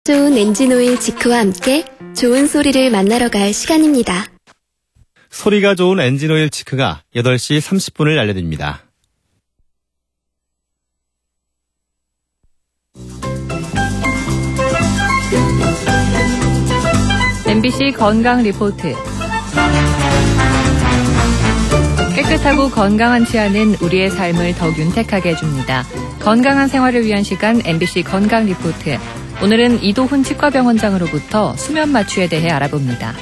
좋은 엔진오일 지크와 함께 좋은 소리를 만나러 갈 시간입니다. 소리가 좋은 엔진오일 지크가 8시 30분을 알려드립니다. MBC 건강 리포트. 깨끗하고 건강한 치아는 우리의 삶을 더 윤택하게 해줍니다. 건강한 생활을 위한 시간 MBC 건강 리포트. 오늘은 이도훈 치과병원장으로부터 수면 마취에 대해 알아봅니다.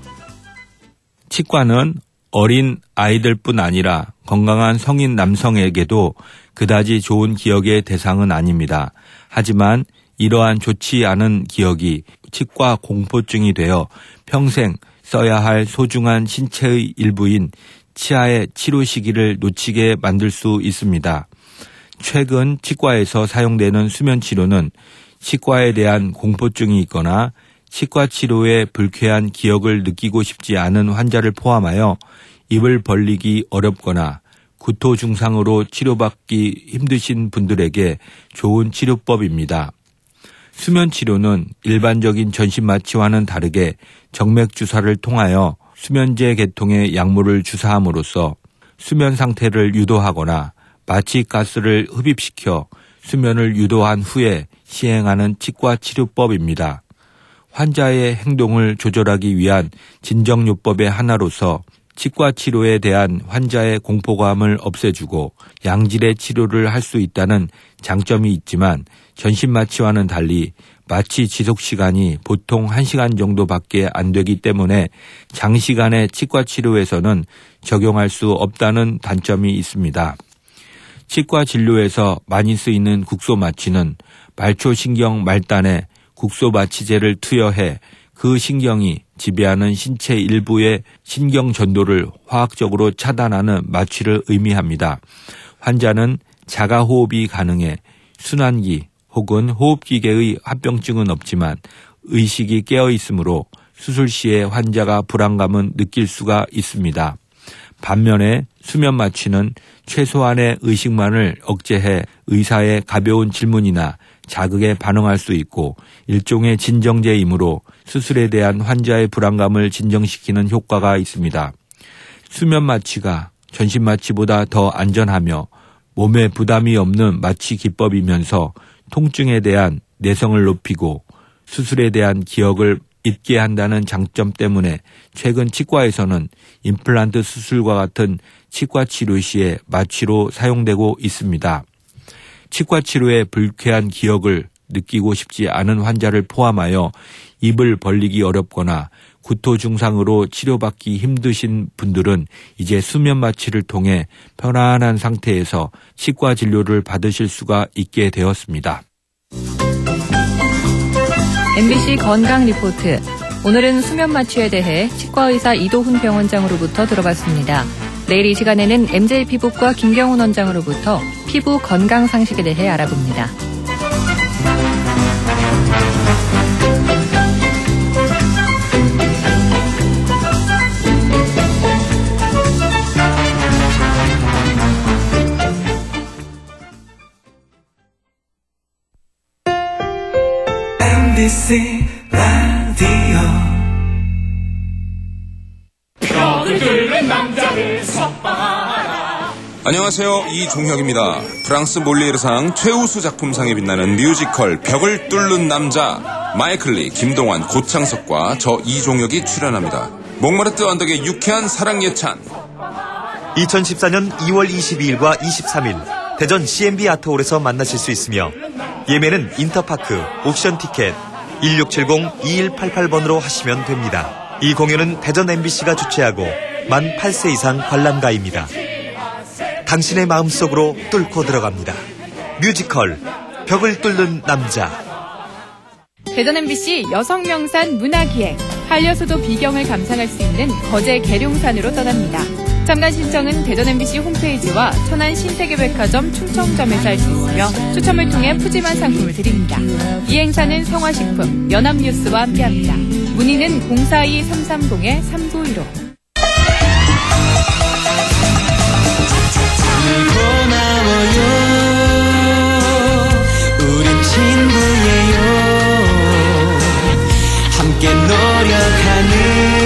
치과는 어린 아이들뿐 아니라 건강한 성인 남성에게도 그다지 좋은 기억의 대상은 아닙니다. 하지만 이러한 좋지 않은 기억이 치과 공포증이 되어 평생 써야 할 소중한 신체의 일부인 치아의 치료 시기를 놓치게 만들 수 있습니다. 최근 치과에서 사용되는 수면 치료는 치과에 대한 공포증이 있거나 치과 치료에 불쾌한 기억을 느끼고 싶지 않은 환자를 포함하여 입을 벌리기 어렵거나 구토 증상으로 치료받기 힘드신 분들에게 좋은 치료법입니다. 수면 치료는 일반적인 전신 마취와는 다르게 정맥 주사를 통하여 수면제 계통의 약물을 주사함으로써 수면 상태를 유도하거나 마취 가스를 흡입시켜 수면을 유도한 후에 시행하는 치과 치료법입니다. 환자의 행동을 조절하기 위한 진정요법의 하나로서 치과 치료에 대한 환자의 공포감을 없애주고 양질의 치료를 할 수 있다는 장점이 있지만 전신 마취와는 달리 마취 지속 시간이 보통 1시간 정도밖에 안 되기 때문에 장시간의 치과 치료에서는 적용할 수 없다는 단점이 있습니다. 치과 진료에서 많이 쓰이는 국소 마취는 말초신경 말단에 국소 마취제를 투여해 그 신경이 지배하는 신체 일부의 신경 전도를 화학적으로 차단하는 마취를 의미합니다. 환자는 자가 호흡이 가능해 순환기 혹은 호흡기계의 합병증은 없지만 의식이 깨어 있으므로 수술 시에 환자가 불안감은 느낄 수가 있습니다. 반면에 수면 마취는 최소한의 의식만을 억제해 의사의 가벼운 질문이나 자극에 반응할 수 있고 일종의 진정제이므로 수술에 대한 환자의 불안감을 진정시키는 효과가 있습니다. 수면 마취가 전신 마취보다 더 안전하며 몸에 부담이 없는 마취 기법이면서 통증에 대한 내성을 높이고 수술에 대한 기억을 잊게 한다는 장점 때문에 최근 치과에서는 임플란트 수술과 같은 치과 치료 시에 마취로 사용되고 있습니다. 치과 치료의 불쾌한 기억을 느끼고 싶지 않은 환자를 포함하여 입을 벌리기 어렵거나 구토 증상으로 치료받기 힘드신 분들은 이제 수면 마취를 통해 편안한 상태에서 치과 진료를 받으실 수가 있게 되었습니다. MBC 건강 리포트. 오늘은 수면 마취에 대해 치과의사 이도훈 병원장으로부터 들어봤습니다. 내일 이 시간에는 MJ 피부과 김경훈 원장으로부터 피부 건강 상식에 대해 알아봅니다. MBC 라디오 벽을 뚫는 남자를 석방하라. 안녕하세요. 이종혁입니다. 프랑스 몰리에르상 최우수 작품상에 빛나는 뮤지컬 벽을 뚫는 남자, 마이클 리, 김동완, 고창석과 저 이종혁이 출연합니다. 몽마르트 언덕의 유쾌한 사랑 예찬. 2014년 2월 22일과 23일 대전 CMB 아트홀에서 만나실 수 있으며 예매는 인터파크, 옥션 티켓 1670-2188번으로 하시면 됩니다. 이 공연은 대전 MBC가 주최하고 만 8세 이상 관람가입니다. 당신의 마음속으로 뚫고 들어갑니다. 뮤지컬 벽을 뚫는 남자. 대전 MBC 여성명산 문화기획 한려수도 비경을 감상할 수 있는 거제 계룡산으로 떠납니다. 참관 신청은 대전 MBC 홈페이지와 천안 신세계백화점 충청점에서 할 수 있으며 추첨을 통해 푸짐한 상품을 드립니다. 이 행사는 성화식품, 연합뉴스와 함께합니다. 문의는 042-330-3915. 우린 친구예요. 함께 노력하는